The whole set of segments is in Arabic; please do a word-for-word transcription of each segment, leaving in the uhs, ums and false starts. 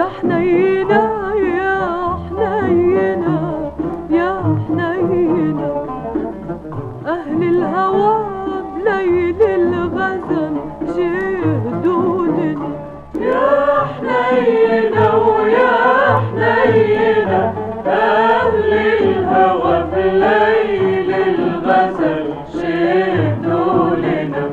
يا حنينة يا حنينة يا حنينة، أهل الهوى بليل الغزل شهدوا لنا. يا حنينة ويا حنينة، أهل الهوى بليل الغزل شهدوا لنا.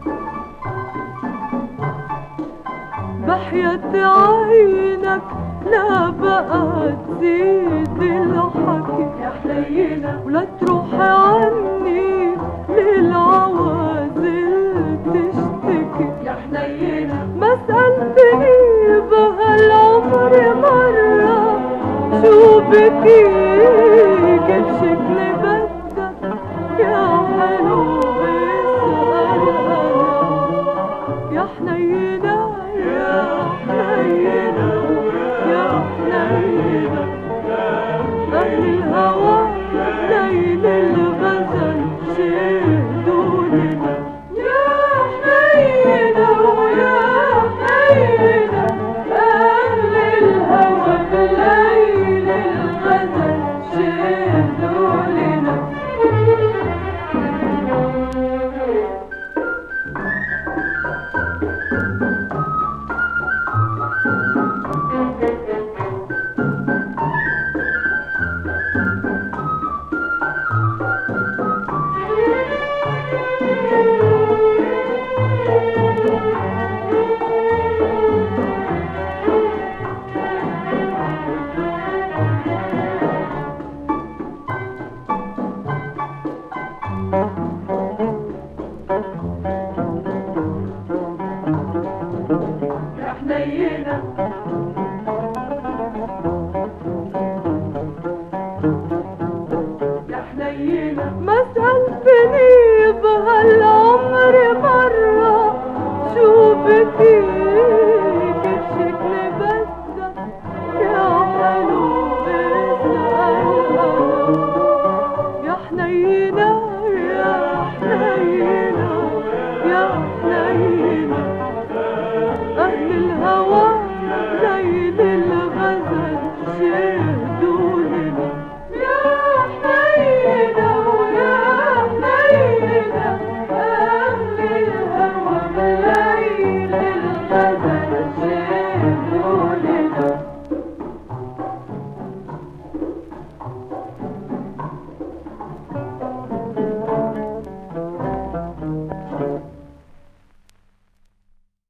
بحياة عينك لا بقى تزيد الحكي يا حنينة، ولا تروح عني للعوازل تشتكي. يا حنينة، ما سألتني بهالعمر مرة شو بكيك بشكل بدك يا حلو، اسأل أنا يا حنينة يا حنينة يا حنينة، أهل الهوى ليل الغزل شهدوا لنا. يا حنينة ويا حنينة، أهل الهوى ليل الغزل شهدوا لنا. يا حنينة،